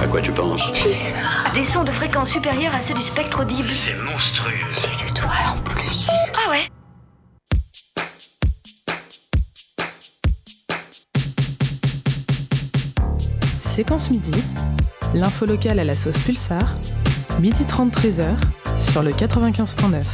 À quoi tu penses? Pulsar. Des sons de fréquence supérieure à ceux du spectre audible. C'est monstrueux. Les étoiles en plus. Ah ouais? Séquence midi, l'info locale à la sauce Pulsar, midi 30, 13h, sur le 95.9.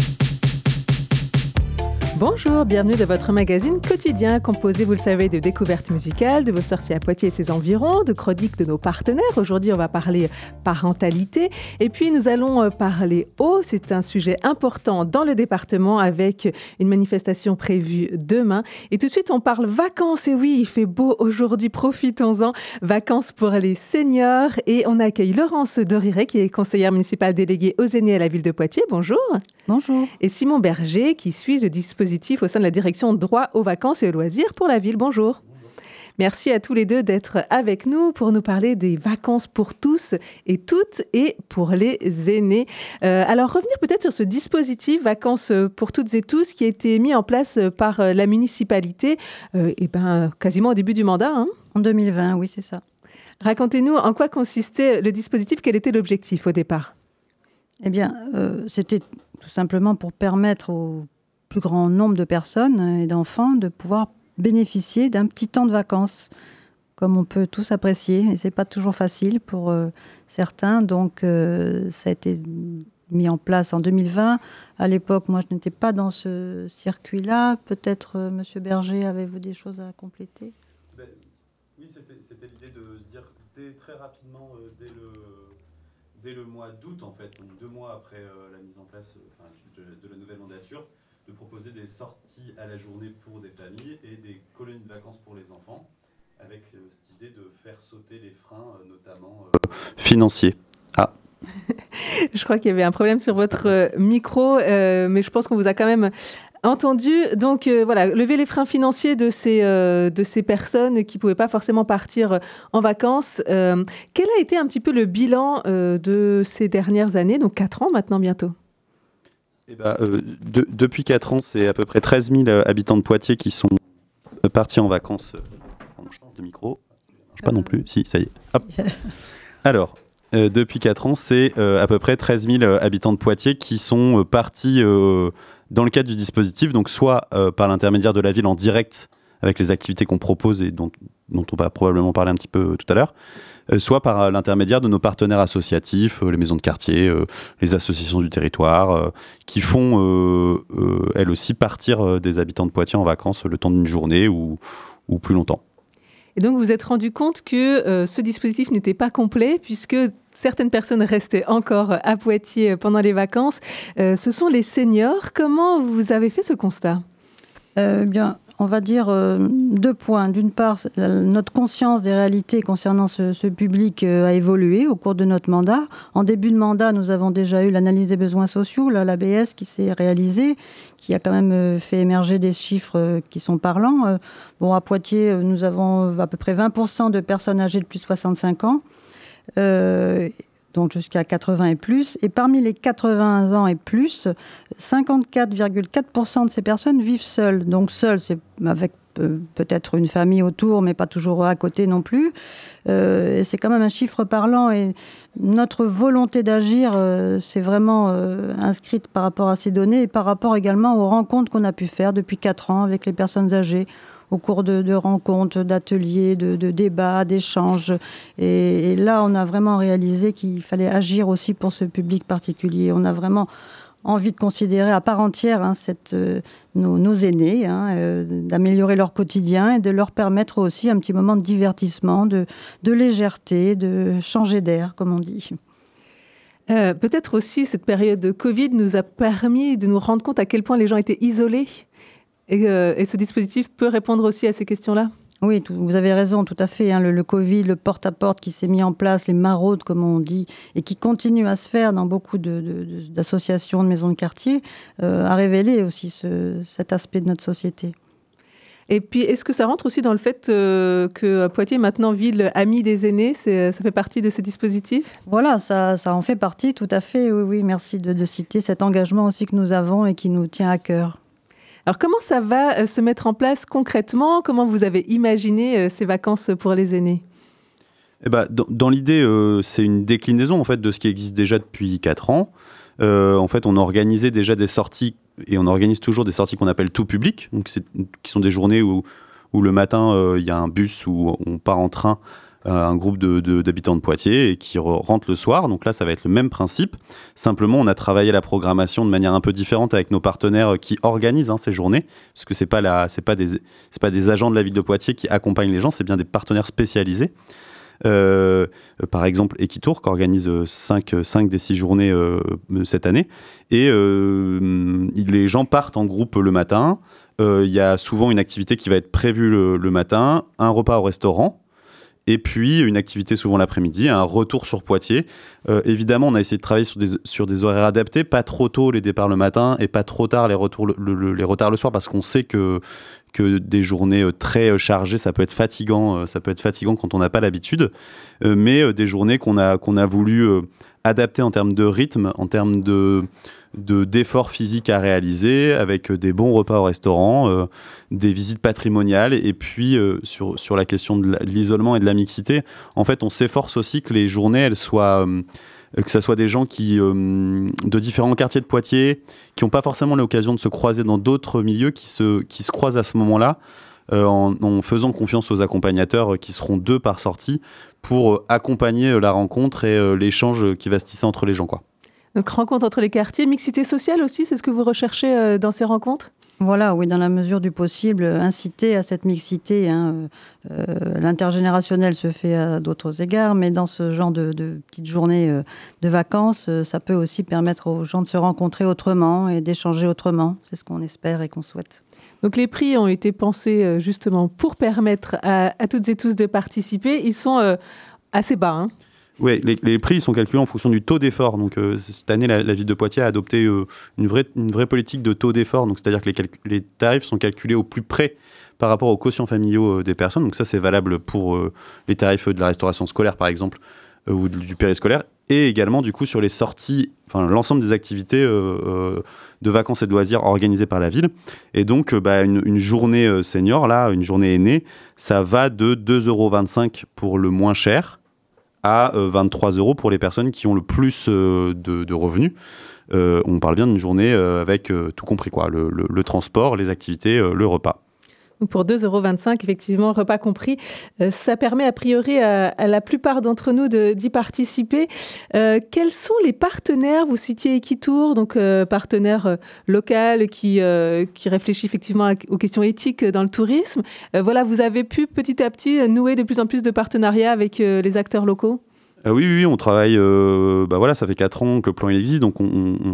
Bonjour, bienvenue dans votre magazine quotidien composé, vous le savez, de découvertes musicales, de vos sorties à Poitiers et ses environs, de chroniques de nos partenaires. Aujourd'hui, on va parler parentalité et puis nous allons parler eau. C'est un sujet important dans le département avec une manifestation prévue demain. Et tout de suite, on parle vacances. Et oui, il fait beau aujourd'hui, profitons-en. Vacances pour les seniors. Et on accueille Laurence Doriret, qui est conseillère municipale déléguée aux aînés à la ville de Poitiers. Bonjour. Bonjour. Et Simon Berger, qui suit le dispositif au sein de la direction droit aux vacances et aux loisirs pour la ville. Bonjour. Merci à tous les deux d'être avec nous pour nous parler des vacances pour tous et toutes et pour les aînés. Alors revenir peut-être sur ce dispositif vacances pour toutes et tous qui a été mis en place par la municipalité quasiment au début du mandat. Hein. En 2020, oui, c'est ça. Racontez-nous en quoi consistait le dispositif, quel était l'objectif au départ? Eh bien, c'était tout simplement pour permettre au plus grand nombre de personnes et d'enfants de pouvoir bénéficier d'un petit temps de vacances, comme on peut tous apprécier. Et c'est pas toujours facile pour certains. Donc, ça a été mis en place en 2020. À l'époque, moi, je n'étais pas dans ce circuit-là. Peut-être, Monsieur Berger, avez-vous des choses à compléter? Oui, c'était l'idée de se dire très rapidement, dès le mois d'août, en fait, donc 2 mois après la mise en place de la nouvelle mandature, de proposer des sorties à la journée pour des familles et des colonies de vacances pour les enfants, avec cette idée de faire sauter les freins, notamment financiers. Ah. Je crois qu'il y avait un problème sur votre micro, mais je pense qu'on vous a quand même entendu. Donc voilà, lever les freins financiers de ces personnes qui ne pouvaient pas forcément partir en vacances. Quel a été un petit peu le bilan de ces dernières années, donc 4 ans maintenant bientôt? Depuis 4 ans, c'est à peu près 13 000 habitants de Poitiers qui sont partis en vacances. On change de micro. Ça ne marche pas non plus. Si, ça y est. Hop. Alors, depuis 4 ans, c'est à peu près 13 000 habitants de Poitiers qui sont partis dans le cadre du dispositif, donc soit par l'intermédiaire de la ville en direct avec les activités qu'on propose et dont on va probablement parler un petit peu tout à l'heure, soit par l'intermédiaire de nos partenaires associatifs, les maisons de quartier, les associations du territoire, qui font elles aussi partir des habitants de Poitiers en vacances le temps d'une journée ou plus longtemps. Et donc vous vous êtes rendu compte que ce dispositif n'était pas complet puisque certaines personnes restaient encore à Poitiers pendant les vacances. Ce sont les seniors. Comment vous avez fait ce constat? Bien, on va dire 2 points. D'une part, notre conscience des réalités concernant ce public a évolué au cours de notre mandat. En début de mandat, nous avons déjà eu l'analyse des besoins sociaux, l'ABS, qui s'est réalisée, qui a quand même fait émerger des chiffres qui sont parlants. À Poitiers, nous avons à peu près 20% de personnes âgées de plus de 65 ans. Donc jusqu'à 80 et plus. Et parmi les 80 ans et plus, 54,4% de ces personnes vivent seules. Donc seules, c'est avec peut-être une famille autour, mais pas toujours à côté non plus. Et c'est quand même un chiffre parlant. Et notre volonté d'agir, c'est vraiment inscrite par rapport à ces données et par rapport également aux rencontres qu'on a pu faire depuis 4 ans avec les personnes âgées, au cours de rencontres, d'ateliers, de débats, d'échanges. Et là, on a vraiment réalisé qu'il fallait agir aussi pour ce public particulier. On a vraiment envie de considérer à part entière nos aînés, d'améliorer leur quotidien et de leur permettre aussi un petit moment de divertissement, de légèreté, de changer d'air, comme on dit. Peut-être aussi, cette période de Covid nous a permis de nous rendre compte à quel point les gens étaient isolés. Et ce dispositif peut répondre aussi à ces questions-là? Oui, vous avez raison, tout à fait. Le Covid, le porte-à-porte qui s'est mis en place, les maraudes, comme on dit, et qui continue à se faire dans beaucoup d'associations, de maisons de quartier, a révélé aussi cet aspect de notre société. Et puis, est-ce que ça rentre aussi dans le fait que Poitiers est maintenant ville amie des aînés? Ça fait partie de ce dispositif? Voilà, ça en fait partie, tout à fait. Oui, merci de citer cet engagement aussi que nous avons et qui nous tient à cœur. Alors, comment ça va se mettre en place concrètement? Comment vous avez imaginé ces vacances pour les aînés? Dans l'idée, c'est une déclinaison en fait, de ce qui existe déjà depuis 4 ans. En fait, on organisait déjà des sorties, et on organise toujours des sorties qu'on appelle tout public, donc qui sont des journées où le matin, il y a un bus où on part en train, un groupe d'habitants de Poitiers, et qui rentre le soir. Donc là, ça va être le même principe. Simplement, on a travaillé la programmation de manière un peu différente avec nos partenaires qui organisent ces journées, parce que c'est pas des agents de la ville de Poitiers qui accompagnent les gens, c'est bien des partenaires spécialisés. Par exemple Equitour qui organise 5 des 6 journées cette année, et les gens partent en groupe le matin. Il y a souvent une activité qui va être prévue le matin, un repas au restaurant, et puis une activité souvent l'après-midi, un retour sur Poitiers. Évidemment, on a essayé de travailler sur des horaires adaptés, pas trop tôt les départs le matin et pas trop tard les retards le soir, parce qu'on sait que des journées très chargées, ça peut être fatigant quand on n'a pas l'habitude, mais des journées qu'on a voulu adapter en termes de rythme, en termes d'efforts physiques à réaliser, avec des bons repas au restaurant, des visites patrimoniales, et puis sur la question de l'isolement et de la mixité, en fait on s'efforce aussi que les journées elles soient que ça soit des gens de différents quartiers de Poitiers, qui n'ont pas forcément l'occasion de se croiser dans d'autres milieux, qui se croisent à ce moment-là, en faisant confiance aux accompagnateurs qui seront 2 par sortie, pour accompagner la rencontre et l'échange qui va se tisser entre les gens, quoi. Donc rencontre entre les quartiers, mixité sociale aussi, c'est ce que vous recherchez dans ces rencontres ? Voilà, oui, dans la mesure du possible, inciter à cette mixité. L'intergénérationnel se fait à d'autres égards, mais dans ce genre de petites journées de vacances, ça peut aussi permettre aux gens de se rencontrer autrement et d'échanger autrement. C'est ce qu'on espère et qu'on souhaite. Donc les prix ont été pensés justement pour permettre à toutes et tous de participer. Ils sont assez bas, hein. Oui, les prix sont calculés en fonction du taux d'effort. Donc cette année, la ville de Poitiers a adopté une vraie politique de taux d'effort. Donc c'est-à-dire que les tarifs sont calculés au plus près par rapport aux quotients familiaux des personnes. Donc ça, c'est valable pour les tarifs de la restauration scolaire, par exemple, ou du périscolaire, et également du coup sur les sorties, enfin l'ensemble des activités de vacances et de loisirs organisées par la ville. Et donc une journée senior, là, une journée aînée, ça va de 2,25 € pour le moins cher à 23 € pour les personnes qui ont le plus de revenus. On parle bien d'une journée avec tout compris, quoi, le transport, les activités, le repas. Donc pour 2,25 €, effectivement, repas compris, ça permet a priori à la plupart d'entre nous d'y participer. Quels sont les partenaires ? Vous citiez Equitour, donc partenaire local qui réfléchit effectivement aux questions éthiques dans le tourisme. Voilà, vous avez pu petit à petit nouer de plus en plus de partenariats avec les acteurs locaux ? Oui, on travaille. Ça fait 4 ans que le plan il existe, donc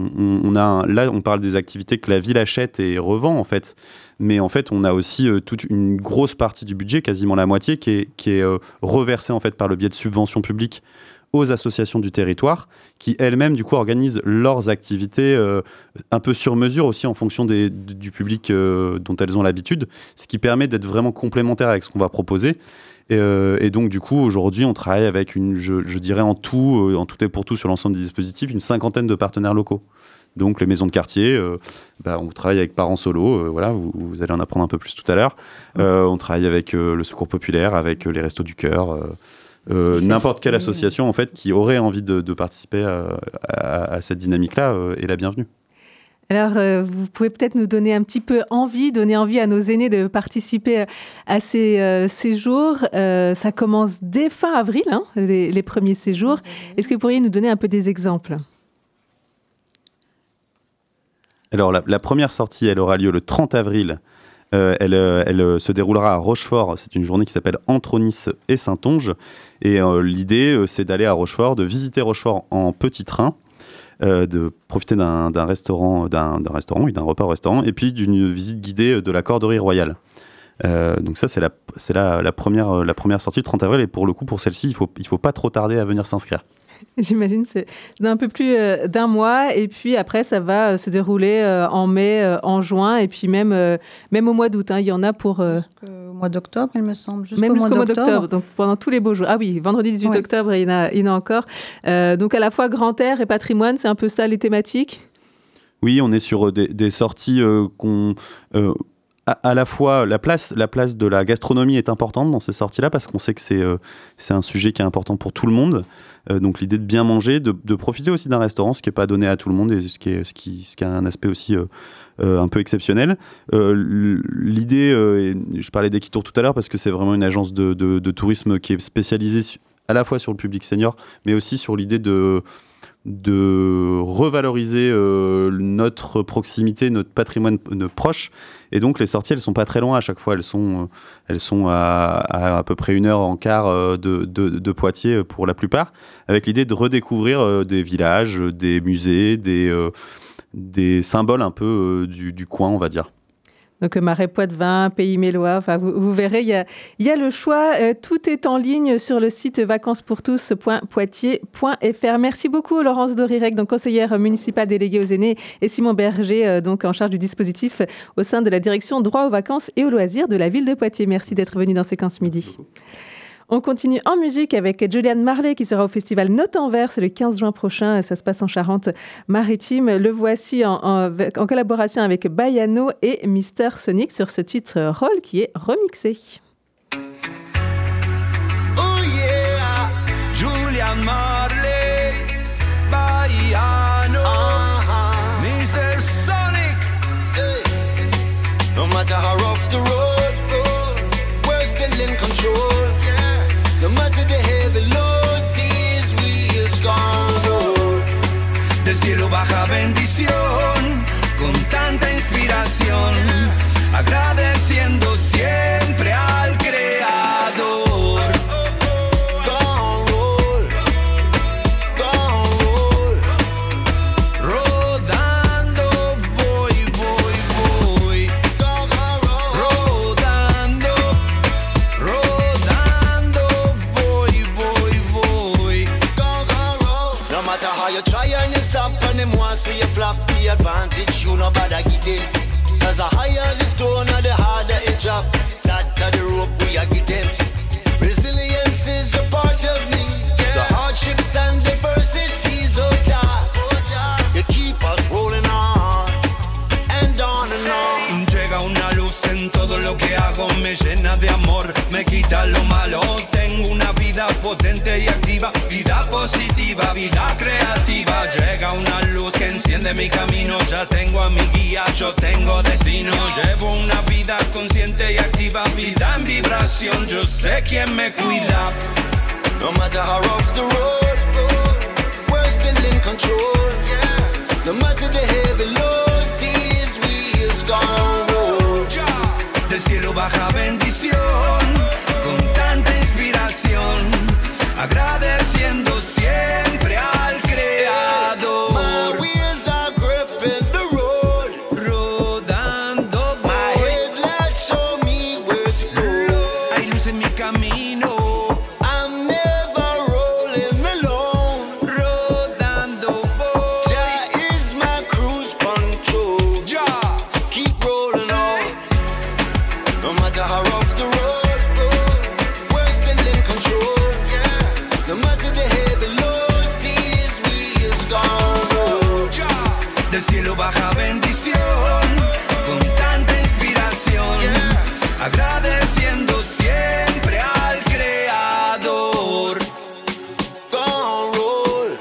là on parle des activités que la ville achète et revend en fait. Mais en fait, on a aussi toute une grosse partie du budget, quasiment la moitié, qui est reversée en fait par le biais de subventions publiques aux associations du territoire, qui elles-mêmes du coup organisent leurs activités un peu sur mesure aussi en fonction du public dont elles ont l'habitude, ce qui permet d'être vraiment complémentaire avec ce qu'on va proposer. Et donc du coup aujourd'hui on travaille avec je dirais en tout et pour tout sur l'ensemble des dispositifs, une 50aine de partenaires locaux. Donc les maisons de quartier, on travaille avec Parents Solo, voilà, vous allez en apprendre un peu plus tout à l'heure. On travaille avec le Secours Populaire, avec les Restos du Cœur, n'importe quelle association en fait qui aurait envie de participer à cette dynamique-là est la bienvenue. Alors, vous pouvez peut-être nous donner un petit peu donner envie à nos aînés de participer à ces séjours. Ça commence dès fin avril, hein, les premiers séjours. Est-ce que vous pourriez nous donner un peu des exemples ? Alors, la première sortie, elle aura lieu le 30 avril. Elle se déroulera à Rochefort. C'est une journée qui s'appelle Entre Nice et Saintonge. Et l'idée, c'est d'aller à Rochefort, de visiter Rochefort en petit train, de profiter d'un restaurant, d'un repas au restaurant, et puis d'une visite guidée de la Corderie Royale. Donc ça, c'est la première sortie le 30 avril. Et pour le coup, pour celle-ci, il faut pas trop tarder à venir s'inscrire. J'imagine c'est un peu plus d'un mois, et puis après ça va se dérouler en mai, en juin, et puis même au mois d'août, hein, il y en a pour... Jusqu'au mois d'octobre, il me semble. Même jusqu'au mois d'octobre, donc pendant tous les beaux jours. Ah oui, vendredi 18 octobre, il y en a encore. Donc à la fois grand air et patrimoine, c'est un peu ça les thématiques ? Oui, on est sur des sorties à la fois la place de la gastronomie est importante dans ces sorties-là parce qu'on sait que c'est un sujet qui est important pour tout le monde. Donc l'idée de bien manger, de profiter aussi d'un restaurant, ce qui n'est pas donné à tout le monde et ce qui a un aspect aussi un peu exceptionnel. L'idée, je parlais d'Equitour tout à l'heure parce que c'est vraiment une agence de tourisme qui est spécialisée à la fois sur le public senior, mais aussi sur l'idée de revaloriser notre proximité, notre patrimoine proche. Et donc les sorties, elles sont pas très loin à chaque fois. Elles sont à peu près 1 heure en quart de Poitiers pour la plupart, avec l'idée de redécouvrir des villages, des musées, des symboles un peu du coin, on va dire. Donc Marais Poitevin, Pays Mélois, enfin, vous verrez, il y a le choix. Tout est en ligne sur le site vacancespourtous.poitiers.fr. Merci beaucoup Laurence Dorirec, donc conseillère municipale déléguée aux aînés, et Simon Berger, donc en charge du dispositif au sein de la direction droit aux vacances et aux loisirs de la ville de Poitiers. Merci d'être venu dans Séquence Midi. On continue en musique avec Julian Marley qui sera au festival Notes en Vers le 15 juin prochain. Ça se passe en Charente-Maritime. Le voici en collaboration avec Bayano et Mister Sonic sur ce titre Roll qui est remixé. Oh yeah, Julian Marley, Bayano, Mister Sonic. Hey. No matter how rough the road, we're still in control. No matter the heavy load, these wheels gone roll. Del cielo baja bendición, con tanta inspiración, agradeciendo siempre al Creador. Gone roll, rodando voy. No matter how you try and you stop and them want see you flop, the advantage you no bother get it. Cause the higher the stone or the harder it drop, that the rope we are getting. Resilience is a part of me, the hardships and diversities, oh Jah, you keep us rolling on and on and on. Llega una luz en todo lo que hago, me llena de amor, me quita lo malo. Tengo una vida potente y activa, vida positiva, vida creativa. Llega una luz que enciende mi camino, ya tengo a mi guía, yo tengo destino. Llevo una vida consciente y activa, vida en vibración, yo sé quién me cuida. No matter how rough the road, we're still in control. No matter the heavy load, these wheels gone roll. Del cielo baja bendición, con tanta inspiración, agradeciendo siempre al Creador. My wheels are gripping the road, rodando voy. My headlights show me where to go. Hay luz en mi camino, I'm never rolling alone. Rodando voy. Jah is my cruise control. Jah, keep rolling on. No matter how rough the road, we're still in control. No matter the heavy load, these wheels gone roll. Del cielo baja bendición, con tanta inspiración, agradeciendo siempre al Creador. Gone roll,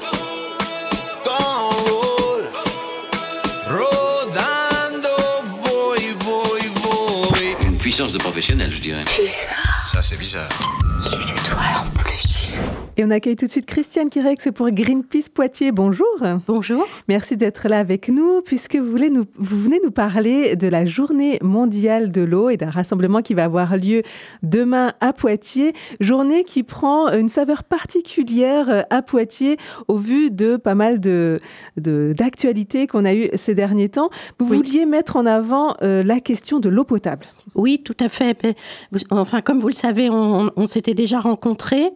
rodando voy. Une puissance de professionnel, je dirais. Ça, c'est bizarre. C'est toi en plus. Et on accueille tout de suite Christiane Kirex pour Greenpeace Poitiers. Bonjour. Bonjour. Merci d'être là avec nous, puisque vous venez nous parler de la Journée mondiale de l'eau et d'un rassemblement qui va avoir lieu demain à Poitiers. Journée qui prend une saveur particulière à Poitiers au vu de pas mal d'actualités qu'on a eues ces derniers temps. Vous vouliez mettre en avant la question de l'eau potable. Oui, tout à fait. Enfin, comme vous le savez, on s'était déjà rencontrés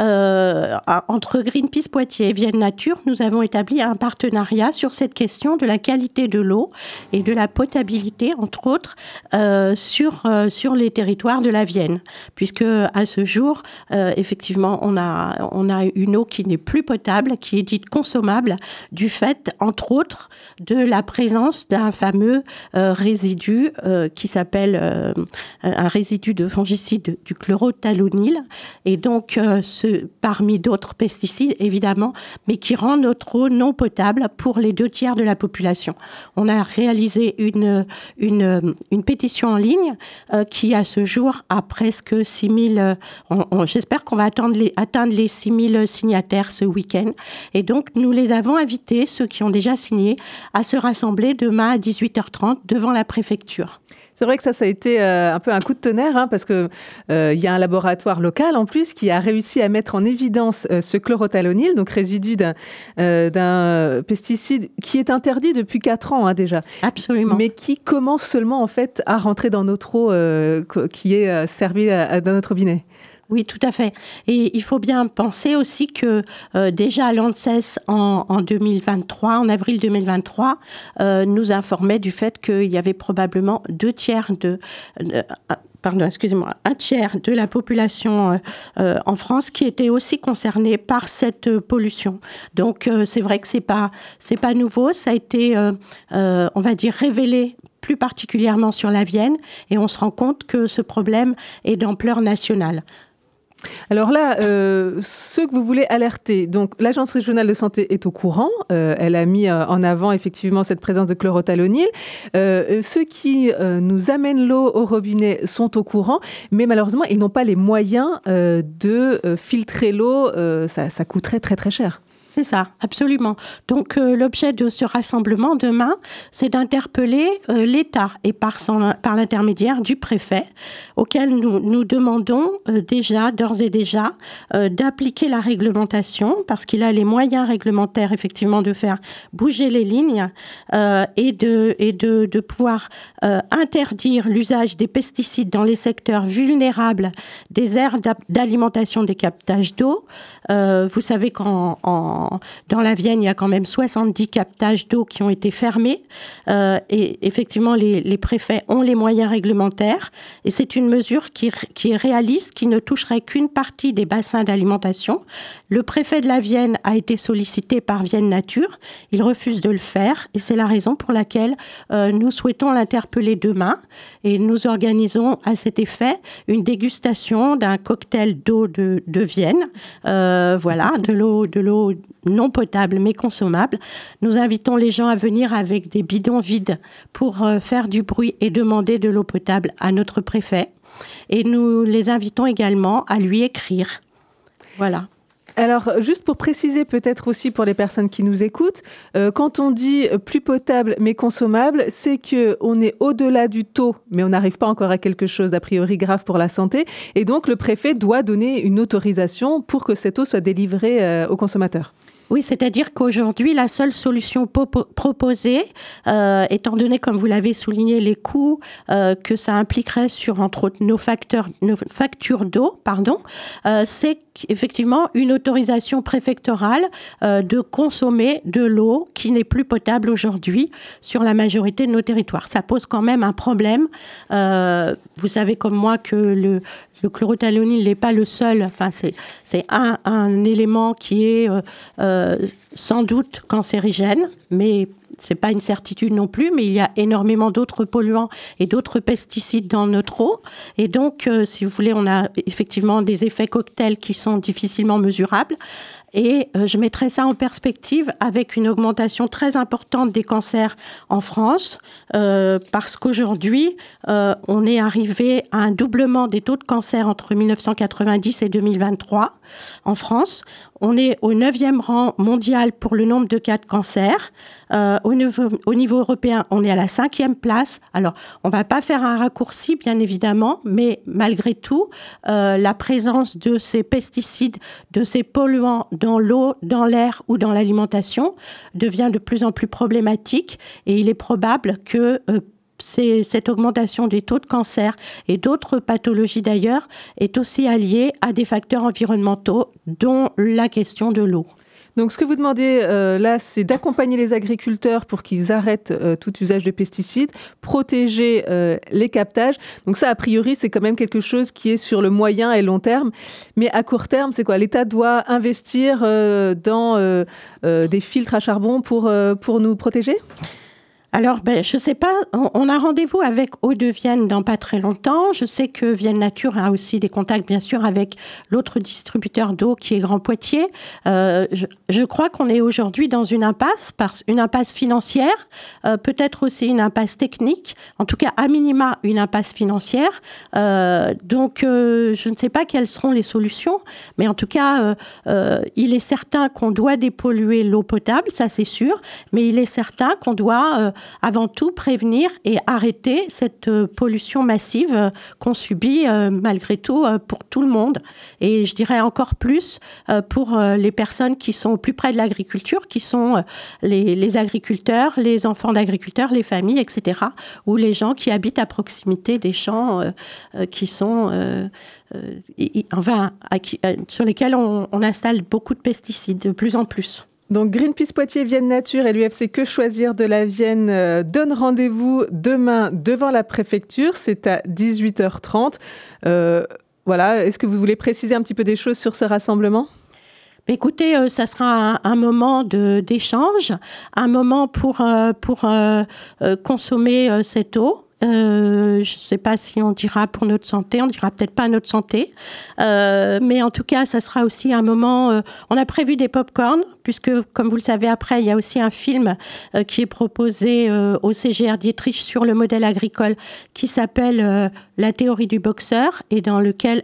entre Greenpeace Poitiers et Vienne Nature, nous avons établi un partenariat sur cette question de la qualité de l'eau et de la potabilité, entre autres, sur les territoires de la Vienne. Puisque à ce jour, effectivement, on a une eau qui n'est plus potable, qui est dite consommable, du fait, entre autres, de la présence d'un fameux résidu qui s'appelle un résidu de fongicide du chlorothalonil, et donc parmi d'autres pesticides, évidemment, mais qui rend notre eau non potable pour les 2/3 de la population. On a réalisé une pétition en ligne qui, à ce jour, a presque 6000... j'espère qu'on va atteindre les 6000 signataires ce week-end. Et donc, nous les avons invités, ceux qui ont déjà signé, à se rassembler demain à 18h30 devant la préfecture. C'est vrai que ça a été un peu un coup de tonnerre, parce que y a un laboratoire local en plus qui a réussi à mettre en évidence ce chlorothalonil, donc résidu d'un pesticide qui est interdit depuis 4 ans déjà. Absolument. Mais qui commence seulement en fait à rentrer dans notre eau qui est servie dans notre robinet. Oui, tout à fait. Et il faut bien penser aussi que déjà l'ANSES en 2023, en avril 2023, nous informait du fait qu'il y avait probablement un tiers de la population en France qui était aussi concernée par cette pollution. Donc c'est vrai que c'est pas nouveau, ça a été, on va dire, révélé plus particulièrement sur la Vienne, et on se rend compte que ce problème est d'ampleur nationale. Alors là, ceux que vous voulez alerter, donc l'Agence régionale de santé est au courant, elle a mis en avant effectivement cette présence de chlorothalonil. Ceux qui nous amènent l'eau au robinet sont au courant, mais malheureusement, ils n'ont pas les moyens de filtrer l'eau, ça coûterait très très cher. C'est ça, absolument. Donc, l'objet de ce rassemblement demain, c'est d'interpeller l'État et par l'intermédiaire du préfet, auquel nous demandons d'ores et déjà, d'appliquer la réglementation, parce qu'il a les moyens réglementaires, effectivement, de faire bouger les lignes et de pouvoir interdire l'usage des pesticides dans les secteurs vulnérables des aires d'alimentation des captages d'eau. Vous savez dans la Vienne, il y a quand même 70 captages d'eau qui ont été fermés. Et effectivement, les préfets ont les moyens réglementaires. Et c'est une mesure qui est réaliste, qui ne toucherait qu'une partie des bassins d'alimentation. Le préfet de la Vienne a été sollicité par Vienne Nature. Il refuse de le faire. Et c'est la raison pour laquelle nous souhaitons l'interpeller demain. Et nous organisons à cet effet une dégustation d'un cocktail d'eau de Vienne. Voilà, de l'eau non potable mais consommable. Nous invitons les gens à venir avec des bidons vides pour faire du bruit et demander de l'eau potable à notre préfet. Et nous les invitons également à lui écrire. Voilà. Alors, juste pour préciser peut-être aussi pour les personnes qui nous écoutent, quand on dit plus potable mais consommable, c'est qu'on est au-delà du taux, mais on n'arrive pas encore à quelque chose d'a priori grave pour la santé. Et donc, le préfet doit donner une autorisation pour que cette eau soit délivrée aux consommateurs. Oui, c'est-à-dire qu'aujourd'hui, la seule solution proposée, étant donné, comme vous l'avez souligné, les coûts que ça impliquerait sur, entre autres, nos factures d'eau, c'est effectivement une autorisation préfectorale de consommer de l'eau qui n'est plus potable aujourd'hui sur la majorité de nos territoires. Ça pose quand même un problème. Vous savez comme moi que le chlorothalonil n'est pas le seul. Enfin, c'est un élément qui est sans doute cancérigène, mais c'est pas une certitude non plus, mais il y a énormément d'autres polluants et d'autres pesticides dans notre eau. Et donc, si vous voulez, on a effectivement des effets cocktails qui sont difficilement mesurables. Et je mettrai ça en perspective avec une augmentation très importante des cancers en France, parce qu'aujourd'hui, on est arrivé à un doublement des taux de cancer entre 1990 et 2023 en France. On est au 9e rang mondial pour le nombre de cas de cancer. Au niveau européen, on est à la 5e place. Alors, on ne va pas faire un raccourci, bien évidemment, mais malgré tout, la présence de ces pesticides, de ces polluants dans l'eau, dans l'air ou dans l'alimentation devient de plus en plus problématique. Et il est probable que cette augmentation des taux de cancer et d'autres pathologies d'ailleurs est aussi liée à des facteurs environnementaux, dont la question de l'eau. Donc, ce que vous demandez là, c'est d'accompagner les agriculteurs pour qu'ils arrêtent tout usage de pesticides, protéger les captages. Donc ça, a priori, c'est quand même quelque chose qui est sur le moyen et long terme. Mais à court terme, c'est quoi ? L'État doit investir dans des filtres à charbon pour nous protéger ? Alors, je ne sais pas, on a rendez-vous avec Eau de Vienne dans pas très longtemps. Je sais que Vienne Nature a aussi des contacts, bien sûr, avec l'autre distributeur d'eau qui est Grand Poitiers. Je crois qu'on est aujourd'hui dans une impasse financière, peut-être aussi une impasse technique, en tout cas, à minima, une impasse financière. Donc, je ne sais pas quelles seront les solutions, mais en tout cas, il est certain qu'on doit dépolluer l'eau potable, ça c'est sûr, mais il est certain qu'on doit... avant tout prévenir et arrêter cette pollution massive qu'on subit malgré tout pour tout le monde. Et je dirais encore plus pour les personnes qui sont au plus près de l'agriculture, qui sont les agriculteurs, les enfants d'agriculteurs, les familles, etc. Ou les gens qui habitent à proximité des champs qui sont... sur lesquels on installe beaucoup de pesticides, de plus en plus. Donc Greenpeace Poitiers, Vienne Nature et l'UFC Que Choisir de la Vienne donnent rendez-vous demain devant la préfecture. C'est à 18h30. Voilà. Est-ce que vous voulez préciser un petit peu des choses sur ce rassemblement ? Écoutez, ça sera un moment d'échange, un moment pour consommer cette eau. Je ne sais pas si on dira pour notre santé, on dira peut-être pas notre santé, mais en tout cas, ça sera aussi un moment... on a prévu des pop-corn, puisque, comme vous le savez, après, il y a aussi un film qui est proposé au CGR Dietrich sur le modèle agricole qui s'appelle La théorie du boxeur, et dans lequel,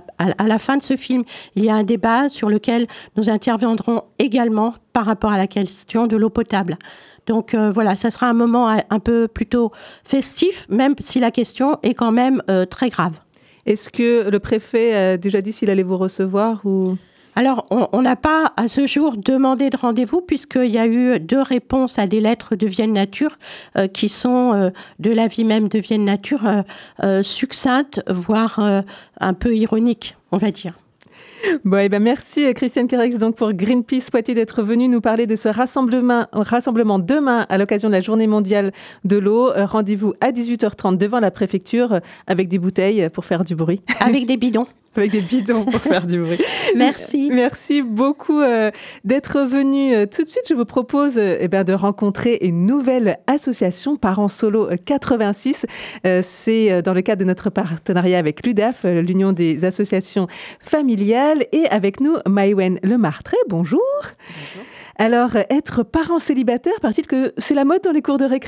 à la fin de ce film, il y a un débat sur lequel nous interviendrons également par rapport à la question de l'eau potable. Donc voilà, ça sera un moment un peu plutôt festif, même si la question est quand même très grave. Est-ce que le préfet a déjà dit s'il allait vous recevoir ou... Alors, on n'a pas à ce jour demandé de rendez-vous puisqu'il y a eu 2 réponses à des lettres de Vienne Nature qui sont de l'avis même de Vienne Nature succinctes, voire un peu ironiques, on va dire. Bon, eh ben merci Christiane Kerex donc pour Greenpeace Poitiers d'être venue nous parler de ce rassemblement demain à l'occasion de la Journée mondiale de l'eau. Rendez-vous à 18h30 devant la préfecture avec des bouteilles pour faire du bruit. Avec des bidons. Avec des bidons pour faire du bruit. Merci. Merci beaucoup d'être venu. Tout de suite, je vous propose de rencontrer une nouvelle association, Parents Solo 86. C'est dans le cadre de notre partenariat avec l'UDAF, l'Union des associations familiales. Et avec nous, Maïwen Lemartret. Bonjour. Bonjour. Alors, être parent célibataire, paraît-il que c'est la mode dans les cours de récré ?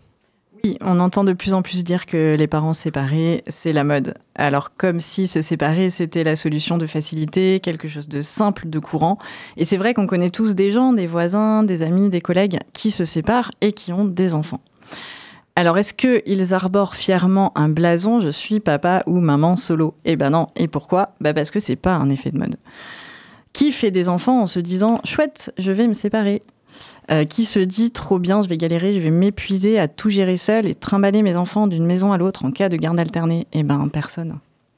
Oui, on entend de plus en plus dire que les parents séparés, c'est la mode. Alors, comme si se séparer, c'était la solution de facilité, quelque chose de simple, de courant. Et c'est vrai qu'on connaît tous des gens, des voisins, des amis, des collègues qui se séparent et qui ont des enfants. Alors, est-ce qu'ils arborent fièrement un blason « Je suis papa ou maman solo » ? Eh ben non. Et pourquoi ? Parce que c'est pas un effet de mode. Qui fait des enfants en se disant « Chouette, je vais me séparer » ? Qui se dit trop bien, je vais galérer, je vais m'épuiser à tout gérer seul et trimballer mes enfants d'une maison à l'autre en cas de garde alternée. Eh ben, personne.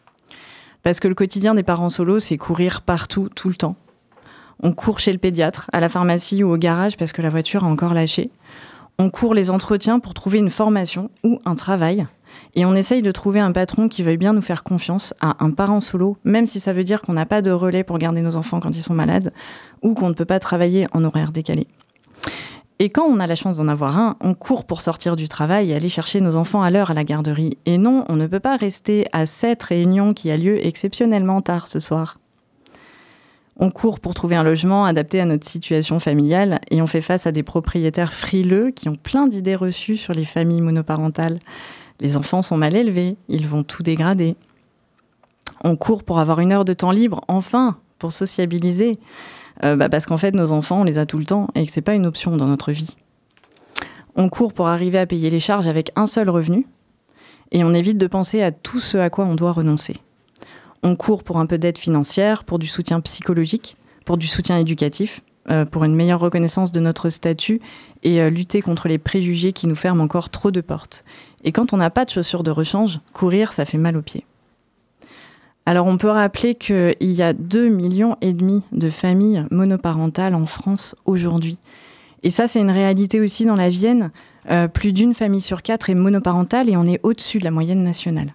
Parce que le quotidien des parents solos, c'est courir partout, tout le temps. On court chez le pédiatre, à la pharmacie ou au garage parce que la voiture a encore lâché. On court les entretiens pour trouver une formation ou un travail. Et on essaye de trouver un patron qui veuille bien nous faire confiance à un parent solo, même si ça veut dire qu'on n'a pas de relais pour garder nos enfants quand ils sont malades ou qu'on ne peut pas travailler en horaire décalé. Et quand on a la chance d'en avoir un, on court pour sortir du travail et aller chercher nos enfants à l'heure à la garderie. Et non, on ne peut pas rester à cette réunion qui a lieu exceptionnellement tard ce soir. On court pour trouver un logement adapté à notre situation familiale et on fait face à des propriétaires frileux qui ont plein d'idées reçues sur les familles monoparentales. Les enfants sont mal élevés, ils vont tout dégrader. On court pour avoir 1 heure de temps libre, enfin, pour sociabiliser. Parce qu'en fait, nos enfants, on les a tout le temps et que c'est pas une option dans notre vie. On court pour arriver à payer les charges avec un seul revenu et on évite de penser à tout ce à quoi on doit renoncer. On court pour un peu d'aide financière, pour du soutien psychologique, pour du soutien éducatif pour une meilleure reconnaissance de notre statut et lutter contre les préjugés qui nous ferment encore trop de portes. Et quand on n'a pas de chaussures de rechange, courir, ça fait mal aux pieds. Alors on peut rappeler qu'il y a 2,5 millions de familles monoparentales en France aujourd'hui. Et ça, c'est une réalité aussi dans la Vienne. Plus d'une famille sur 4 est monoparentale et on est au-dessus de la moyenne nationale.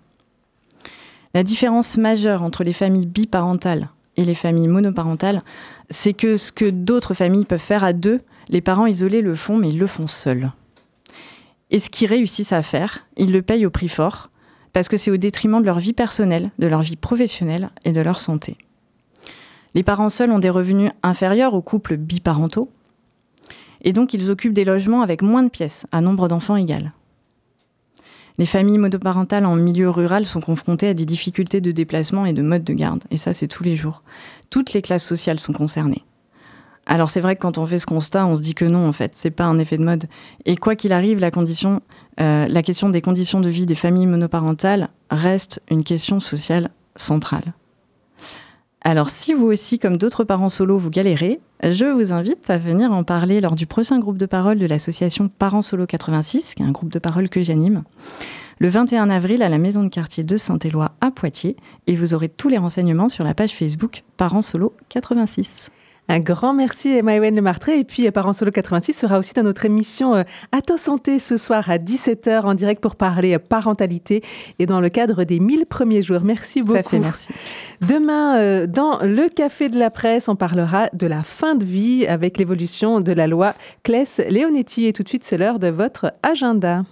La différence majeure entre les familles biparentales et les familles monoparentales, c'est que ce que d'autres familles peuvent faire à deux, les parents isolés le font, mais ils le font seuls. Et ce qu'ils réussissent à faire, ils le payent au prix fort, parce que c'est au détriment de leur vie personnelle, de leur vie professionnelle et de leur santé. Les parents seuls ont des revenus inférieurs aux couples biparentaux, et donc ils occupent des logements avec moins de pièces, à nombre d'enfants égal. Les familles monoparentales en milieu rural sont confrontées à des difficultés de déplacement et de mode de garde, et ça c'est tous les jours. Toutes les classes sociales sont concernées. Alors c'est vrai que quand on fait ce constat, on se dit que non, en fait, c'est pas un effet de mode. Et quoi qu'il arrive, la question des conditions de vie des familles monoparentales reste une question sociale centrale. Alors si vous aussi, comme d'autres parents solos, vous galérez, je vous invite à venir en parler lors du prochain groupe de parole de l'association Parents Solo 86, qui est un groupe de parole que j'anime, le 21 avril à la maison de quartier de Saint-Éloi à Poitiers. Et vous aurez tous les renseignements sur la page Facebook Parents Solo 86. Un grand merci à Maëwen Lemartré. Et puis, Parents Solo 86 sera aussi dans notre émission À ta santé ce soir à 17h en direct pour parler parentalité et dans le cadre des 1000 premiers jours. Merci beaucoup. Tout à fait, merci. Demain, dans le Café de la Presse, on parlera de la fin de vie avec l'évolution de la loi Claes-Leonetti. Et tout de suite, c'est l'heure de votre agenda.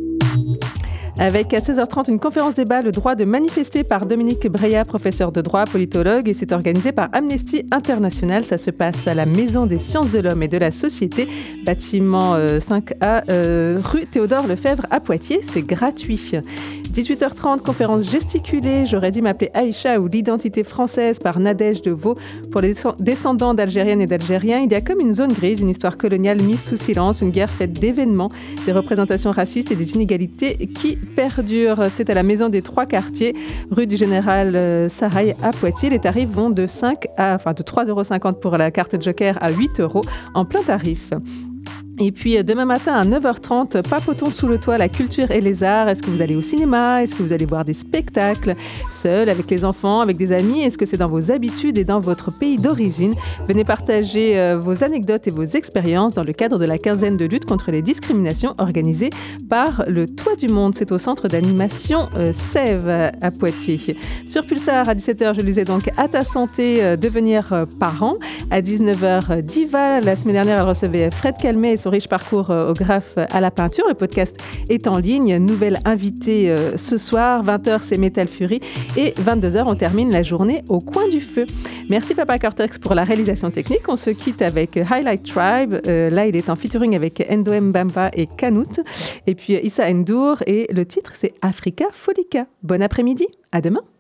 Avec à 16h30 une conférence débat, le droit de manifester par Dominique Breillat, professeur de droit, politologue, et c'est organisé par Amnesty International. Ça se passe à la Maison des sciences de l'homme et de la société, bâtiment 5A, rue Théodore Lefebvre à Poitiers. C'est gratuit. 18h30, conférence gesticulée. J'aurais dû m'appeler Aïcha ou l'identité française par Nadège de Vaux. Pour les descendants d'Algériennes et d'Algériens, il y a comme une zone grise, une histoire coloniale mise sous silence, une guerre faite d'événements, des représentations racistes et des inégalités qui perdurent. C'est à la Maison des Trois Quartiers, rue du Général Sarail à Poitiers. Les tarifs vont de 3,50 € pour la carte Joker à 8 € en plein tarif. Et puis demain matin à 9h30, papotons sous le toit, la culture et les arts. Est-ce que vous allez au cinéma? Est-ce que vous allez voir des spectacles seul, avec les enfants, avec des amis? Est-ce que c'est dans vos habitudes et dans votre pays d'origine? Venez partager vos anecdotes et vos expériences dans le cadre de la quinzaine de lutte contre les discriminations organisée par le Toit du Monde. C'est au centre d'animation Sèvres à Poitiers. Sur Pulsar à 17h, je lisais donc À ta santé, devenir parent. À 19h, Diva. La semaine dernière, elle recevait Fred Calmet et son riche parcours au graphe à la peinture. Le podcast est en ligne. Nouvelle invitée ce soir. 20h, c'est Metal Fury. Et 22h, on termine la journée au coin du feu. Merci Papa Cortex pour la réalisation technique. On se quitte avec Highlight Tribe. Là, il est en featuring avec Endo Mbamba et Kanout. Et puis Issa N'Dour. Et le titre, c'est Africa Folica. Bon après-midi. À demain.